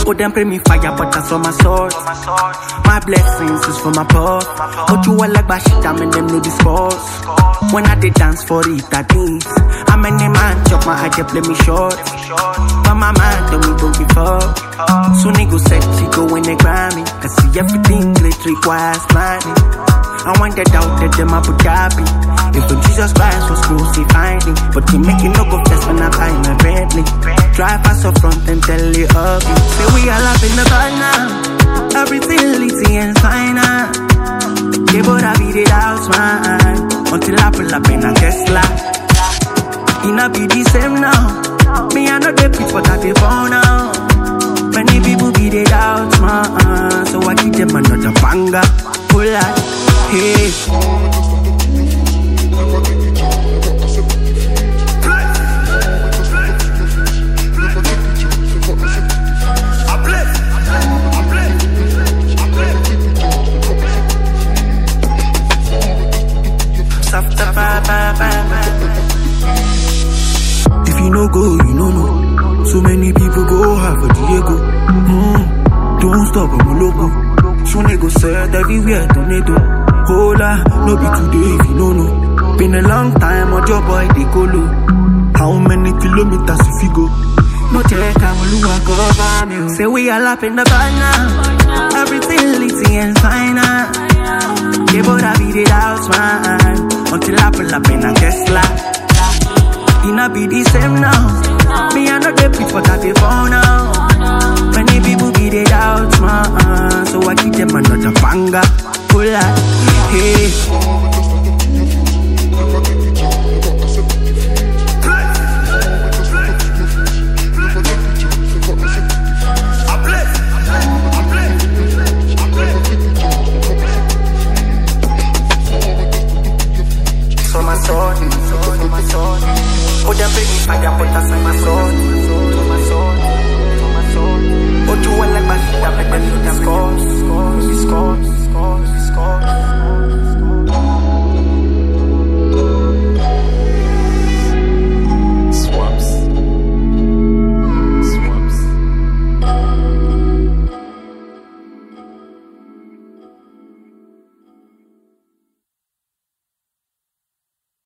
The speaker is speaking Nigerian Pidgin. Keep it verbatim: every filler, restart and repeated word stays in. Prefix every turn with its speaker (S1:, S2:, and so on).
S1: Oh, them pray me fire, but that's on my sword. My blessings is for my path. But you all like shit, I'm in them know the sports. When I did dance for it, I dance. I'm in the man, chop my eye, they play me short. But my man, tell me don't give up. Soon he go sexy, go in the Grammy. Cause see everything glitch requires money. I want that out that them Abu Dhabi. If when Jesus Christ was crucified, but he make it no go fast when I buy my Bentley. Drive past the front and tell you up. Say we all up in the bar now. Everything litty and fine now. They both have it out, man. Until I pull up in a Tesla. It not be the same now. Me I know they pitch but I they found now. Many people be they out, man. So I keep them another banger. Pull out, hey. If you no go, you no know. So many people go half a Diego. Mm, don't stop, I'm a logo. Soon they go set everywhere, tornado. Hola, no be today if you no know. Been a long time, on your boy they go low. How many kilometers if you go? No check, I'm a lua cover me. Say we all up in the bar now. Everything litty and fine now. They both have it out, man. Until I pull up in a Tesla. It not be the same now. Me I know they pitch but I they found now. Many people be they out, man. So I keep them another banger. Pull out, hey. Oh, them bring me fire, but that's on my sword. Oh, you want like my shit, I bet them shoot them scores, scores, scores, scores, scores.